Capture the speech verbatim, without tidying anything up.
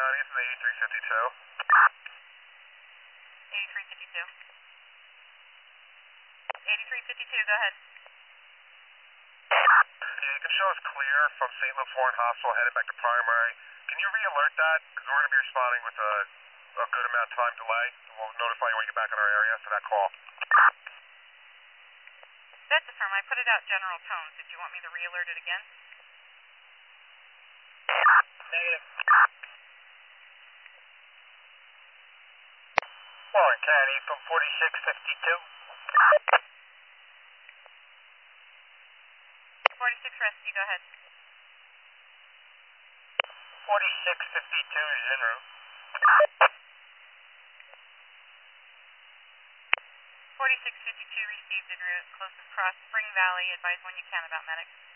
County, this is eighty-three fifty-two. eighty-three fifty-two. eighty-three fifty-two, go ahead. Yeah, you can show us clear from Saint Luke's Warren Hospital headed back to Primary. Can you re-alert that? Because we're going to be responding with a, a good amount of time delay. We'll notify you when you get back in our area for that call. That's the firm. I put it out general tones. Did you want me to re-alert it again? Negative. Warren County from forty-six fifty-two. forty-six Rescue, go ahead. forty-six fifty-two is en route. forty-six fifty-two received en route. Closest cross Spring Valley. Advise when you can about medics.